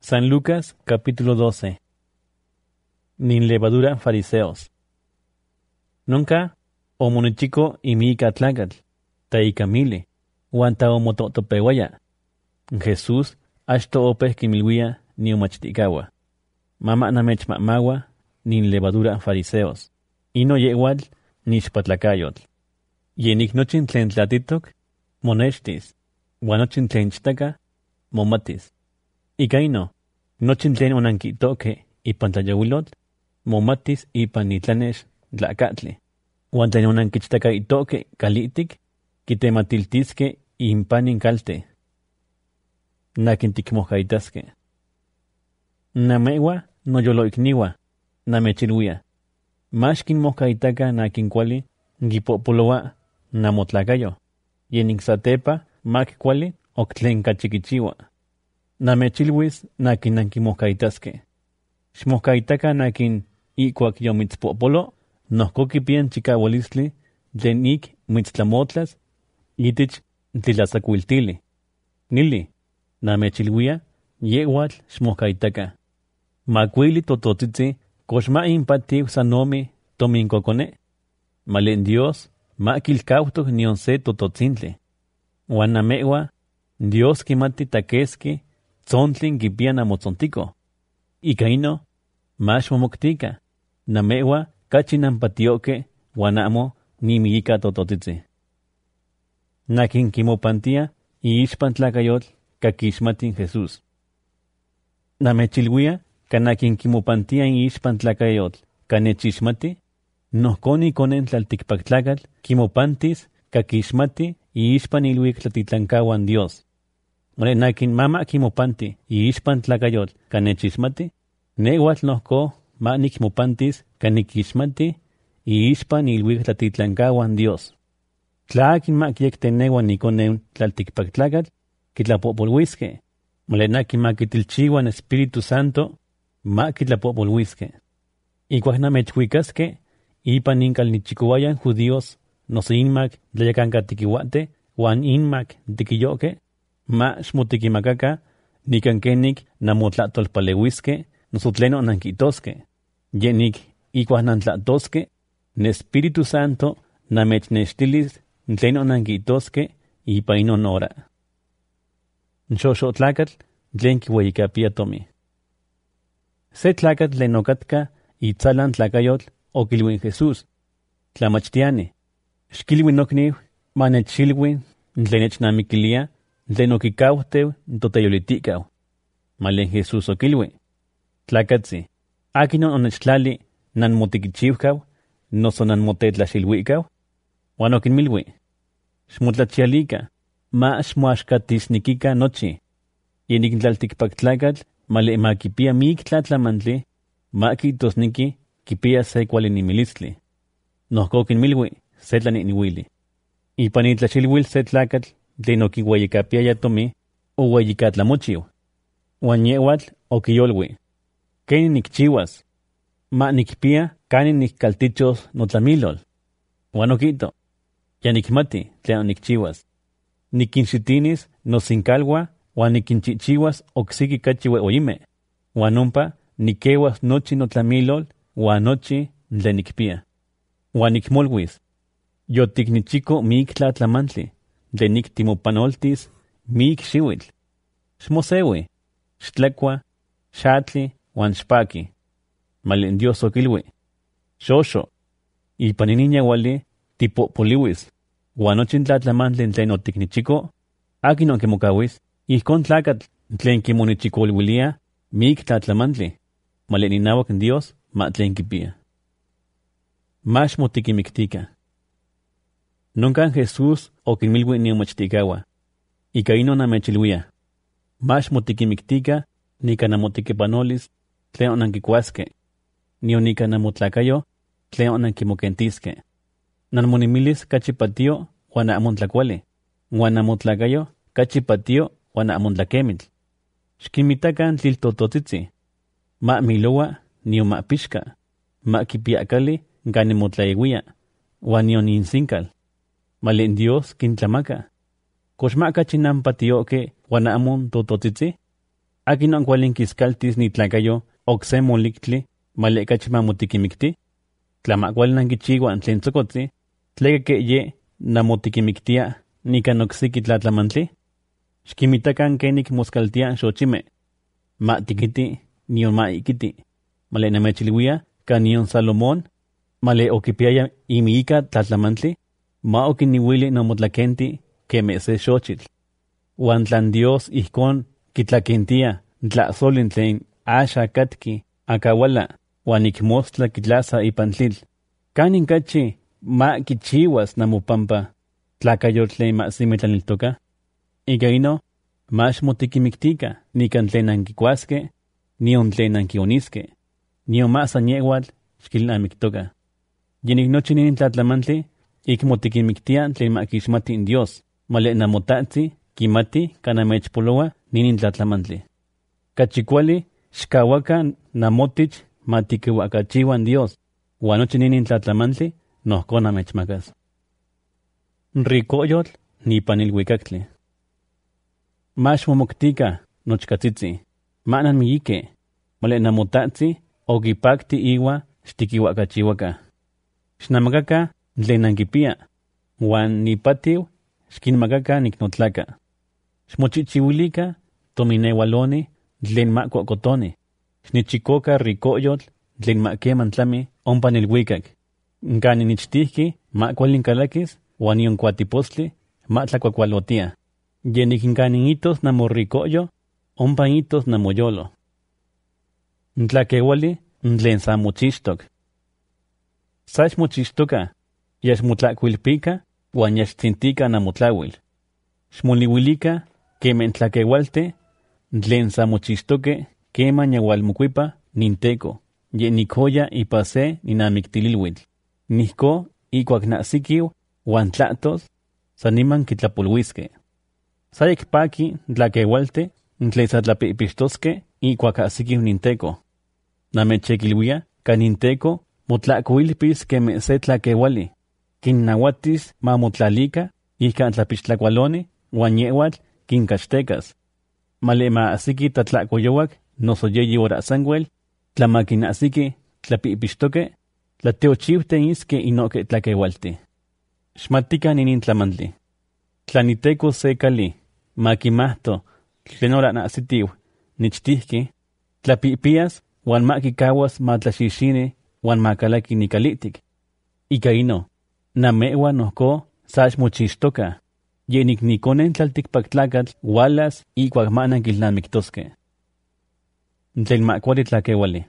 San Lucas, capítulo 12. Nin levadura fariseos. Nunca omunichico imica tlacatl, taicamile, huanta omototopewaya. Jesús ashto opes kimilwia ni umachticawa. Mama namechmamawa nin levadura fariseos. Ino yehual nixpatlacayotl. Yenik nochin tlen tlatitok, monextis, guanochin tlen chtaca, momatis. Ikaino, nochin tlen onankitoke ipan tlayawilotl, momatis ipan nitlanex tlacatli. Huan tlen onankichtaka itoke kalitik, kitematiltiske impanin calte. Nakin tikmojkaitaske. Namewa noyoloikniwa, namechilwia. Mashkin mojkaitaka nakin kuali, gipopolowa, namotlakayo. Yenik satepa, mak kuali, oktlen kachikichiwa. Namechilwis nakin nankimojkaitaske. Xmojkaitaka nakin ikuak yomitzpopolo, nohko kipien chikawalistli, tlen ik mitztlamotlas, itich tlilasakuiltili. Nili, namechilwia, yehuatl xmojkaitaka. Makuili tototzitzi, koxma inpatiu sanomi tominkokone. Malen Dios, ma kilkautok nion se tototzintli. Huan namewa, Dios kimati takeski, tzontlin kipia namotzontiko. Ikaino, max momoktika, namewa kachi nampatioke, huan amo nimiika tototzitzi. Nakin kimopantia iixpan tlakayotl kakixmatin Jesús. Namechilwia, kanakin kimopantia iixpan tlakayotl kanechixmati, nohkoni konen tlaltikpaktlakatl kimopantis kakixmati iixpan iluik tlatitlankahuan Dios. Nakin mama kimopanti iixpan tlakayotl kanechismati, neuatl nohko ma nikmopantis kanikixmati iixpan iluik tlatitlankahuan Dios. Tla akin ma kiekteneua nikonen tlaltikpaktlakatl, kitlapopolwiske. Nakin ma kitilchiuan Espíritu Santo, ma kitlapopolwiske. Ikuak namechhuikaske, ipan inkalnichikowayan judíos, noso inmak tlayakankatekiuate, huan inmak tikiyoke, ma xmotikimakaka, nikankenik namotlatolpaleuiske, noso tleno nankitoske. Yenik ikuak nantlatoske, n Espíritu Santo namechnextilis tleno nankitoske ipa inon hora. Nxoxotlakatl tlen kiueyikapia tomi. Se tlakatl tlen okatka itzalan tlakayotl okilwin Jesús, tlamachtiani, xkilwi nokniu, manechilwi tlen nechnamikilia, tlen okikauhteu toteyolitikau. Malen Jesús okilwi, tlakatzi, akinon onechtlali nanmotikichiuhkau, noso nanmotetlaxilwikau? Huan okinmilwi, xmotlachialika, ma xmoaxkatisnikika nochi. Yenik tlaltikpaktlakatl male ma kipia mik tlatlamantli, ma kitosniki kipia se kualinimilistli. Nohko okinmilwi, se tlaniniwili. Ipan itlaxilwil se tlakatl tlen okiueyikapiaya tomi, oueyikatlamochiu. Huan yeuatl okiyolwi, ¿kenin nikchiuas? Ma nikpia kanin nikkaltichos notlamilol. Huan okito, ya nikmati tlen nikchiuas. Nikinxitinis nosinkalwa, huan nikinchichiuas oksiki kachi ueoyime. Huan ompa nikeuas nochi notlamilol, huan nochi tlen nikpia. Huan nikmolwis, yotiknichiko mik tlatlamantli, tlen niktimopanoltis mik xiuitl. Xmosewi, xtlakua, xatli, huan xpaki. Malen Dios okilwi, xoxo, ipan inin yauali tipopoliwis, huan nochin tlatlamantli tlen otiknichiko, akin onkimokawis, ijkon tlakatl tlen kimonichikolwilia mik tlatlamantli, malen inauak Dios ma tlen kipia. Max motikimiktika. Nuncan Jesús okinmilwi niomachtikahua, ika ino namechilwia, max motikimiktika nika namotikipanolis tlen onankikuaske, nion nika namotlakayo tlen onankimokentiske. Nanmonimilis kachi patio huan amo tlakuali, huan namotlakayo kachi patio huan amo tlakemitl. Xkinmitakan tliltototzitzi, ma milowa nion ma pixka, ma kipiakali kanin motlaeuia, huan nion insinkal. Malen Dios kintlamaka. Kox ma kachi nampatioke huan amo tototzitzi? Akin onkualin kiskaltis nitlacayo okse molictli malekachi mamotikimikti. Tlamacual nankichiwan tlen tzocotzi, tleka ke ye namotikimiktia nikan oksiki tlatlamantli. Xkimitakan kenik moskaltia xochime. Ma tikiti, nion ma ikiti. Male namechilwia ka nion Salomón, male okipiaya imiika tlatlamantli, ma okiniwili nomotlakenti keme se xochitl. Uan tlan Dios ihkon kitlakentia tlazolin tlen asha katki akawala, uan ikmostla kitlasa ipan tlitl. Kanin kachi ma kichiwas namopampa tlakayo tlen masimitlaniltoka. Ika ino, max motikimiktika nikan tlen ankikuaske, nion tlen ankioniske, nion ma sanyewal xkilnamiktoka. Yenik nochi ninin tlatlamantli, ik motikimiktia tlen makixmati in Dios, male namotatzi kimati kanamechpoloa ninin tlatlamantli. Kachikuali xkawaka namotich matikiwakachiwan Dios, uan nochi ninin tlatlamantli nohko namechmakas. Rikoyotl nipan ilhuikaktli. Max momoktika nochkatzitzi, manan miyike, male namotatzi okipakti iwa xtikiwakachiwaka. Xnamakaka tlen ankipia, uan nipatiu xkinmakaka niknotlaka. Xmochichiwilika tominewaloni tlen makuakotoni. Xnichikoka rikoyotl tlen makeman tlami ompa nilhuikak. Nkani nichtihki makualin kalakis uan nion kuatipostli matlakuakualotia. Yenik nkaniitos namorikoyo, ompa itos namoyolo. Ntlakewali tlen sa mochixtok. Sax mochixtoka, yaxmotlakuilpika, uan yaxtzintika namotlawil. Xmoliwilika kemen tlakeualte, tlen sa mochixtoke, keman yawalmokuipa ninteko, ye nikhoya ipa se ninamiktililwitl. Nihko ikuak nasikiw, uan tlatos, saniman kitlapolwiske. Sayek paki tlakeualte, tlen sa tlapipixtoske, ikuak asikiw ninteko. Namechekilwia, ka ninteko, motlakuilpis keme se tlakeuali. Kinnahuatis ma motlalika, ika tlapixtlakualoni, uan yewatl kinkachtekas. Male ma asiki tatlakoyowak, noso yeyi orasanguel, tlamakinasiki tlapipixtoke, tlateochiwte iske inoke tlakeualti. Xmatika ninin tlamantli. Tlaniteko se kali, makimahto, tlenora nasitiw, nichtihki, tlapipias, uan makikawas matlaxixini, uan makalaki nikalitik. Ika ino, namewa nohko sax mochixtoka, yenik nikonen tlaltikpaktlakatl walas ikuak manan kilnamiktoske. Tlen makuali tlakeuali.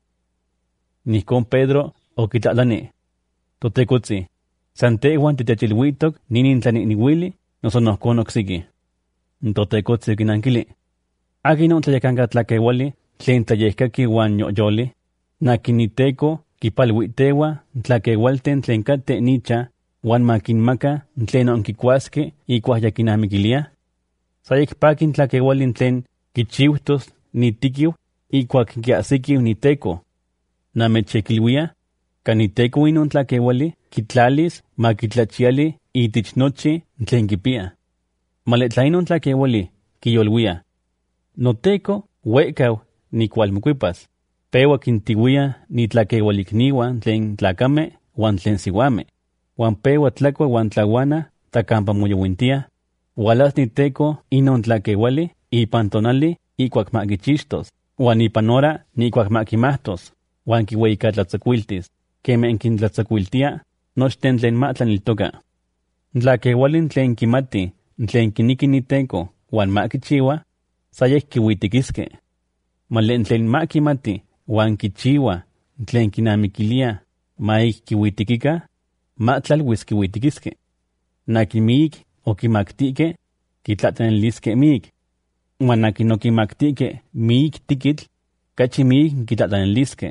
Nihkon Pedro okitlatlani. Totekotzi, santehuan titechilhuitok ninin tlaniniwili, noso nohkon oksiki. Totekotzi okinankili. Akin tlayakanka tlakeuali, tlen tlayehkaki uan yoyoli, nakiniteko kipalhuitewa tlakeualten tlen kate nicha, uan makinmaka tlen onkikuaske ikuak yakinamikilia. Sayekpakin tlakeualin tlen kichiuhtos nitikiw ikuak kiasikiw niteko. Namechekilwia, kaniteko inon tlakeuali kitlalis makitlachiali itich nochi tlen kipia. Male tla inon tlakeuali kiyolwia. Noteko wekau nikualmokuipas, pewa kintiwia nitlakeualikniwan tlen tlakame uan tlen siwame, uan pewa tlakua uan tlawana takampa moyowintia, walas niteko inon tlakeuali ipan tonali ikuak makichixtos, uan ipan hora nikuak makimahtos, uan kiueyikatlatzakuiltis, kemen kintlatzakuiltia nochten tlen matlaniltoka. Tlakeualin tlen kimati, tlen kiniki niteko, uan makichiwa, sayek kiuitikiske. Malen tlen makimati, uan kichiwa, tlen kinamikilia, maik kiuitikika, matlalwis kiuitikiske. Nakimiik okimaktike, kitlatlaniliske miik. Uan nakin okimaktike miik tikitl, kachi miik kitlatlaniliske.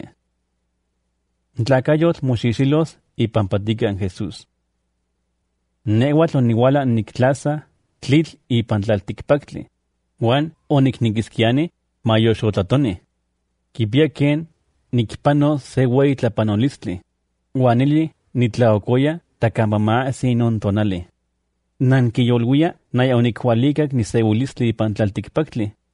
Tlakayotl moxixilos ipampatika en Jesús. Newatl oniwala niktlasa tlitl ipan tlaltikpaktli, uan oniknikiskiani mayoxotlatoni. Kipia ken nikpano se wei tlapanolistli, uan ili nitlaokoya takampa maasi inon tonali. Nankiyolwia naya onikhualikak niseuilistli ipan tlaltikpaktli.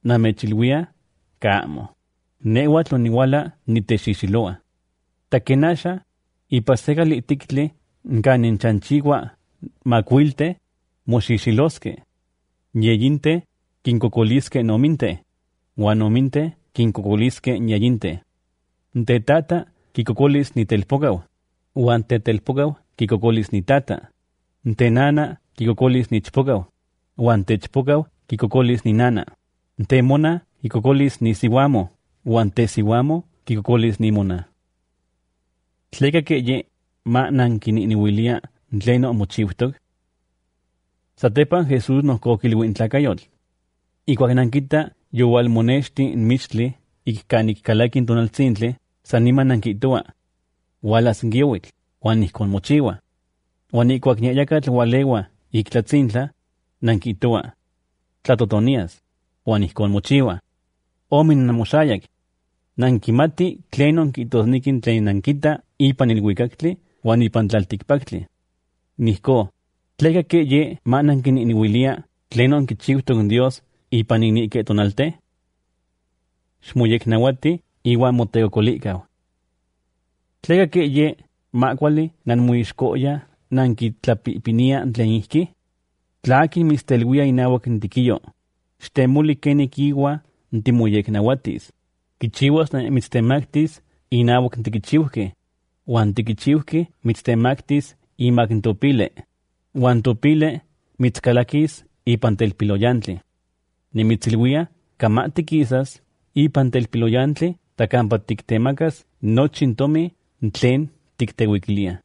namechilwia, kamo. Nehuatl oniwala nitexixiloa. Takenasha, ipasekali itiktle, nkanin chanchiwa, makuilte, moxixiloske. Yeyinte, kinkokoliske nominte, uan ominte, kinkokoliske nyeyinte. Ntetata, kikokolis nitelpokau, uan tetelpokau, kikokolis nitata. Ntenana, kikokolis nichpokau, uan techpokau, kikokolis ninana. Ntemona, kikokolis nisiwamo, uan tesiwamo, kikokolis nimona. Tleka ye ma nankiniwilia tleno mochiutok. Satepan Jesús nohkokilui intlakayotl. Ikuak nankita yowalmonexti in michtli ikkanik kalakin tonaltzintli, san niman nankitoa. Walas ngiowitl, uan ihkon mochiwa. Uan ikuak nyayakatl walewa iktlatzintla, nankitoa. Tlatotonias, uan ihkon mochiwa. Omin namoxayak. Nankimati tlenon kitosnikin tlen nankita ipan ilhuikaktli uan ipan tlaltikpaktli. Nihko, tleka ye ma nankiniwilia tlenon kichiutok Dios ipan inike tonalte? Xmoyeknawati iwan moteokolikau. Tleka ye ma kuali nanmoixkoya nankitlapipinia tlen ihki? Tlakin mistelwia inawak ntikiyo. Xtemuli kenik iwa ntimoyeknawatis. Kichiwas mitztemaktis inawak ntikichiuhke. Uan tikichiuhke mitztemaktis imak ntopile. Uan topile mitzkalakis ipan telpiloyantli. Nimitzilwia, kamati kisas ipan telpiloyantli takampa tiktemakas nochin tomi tlen tikteuikilia.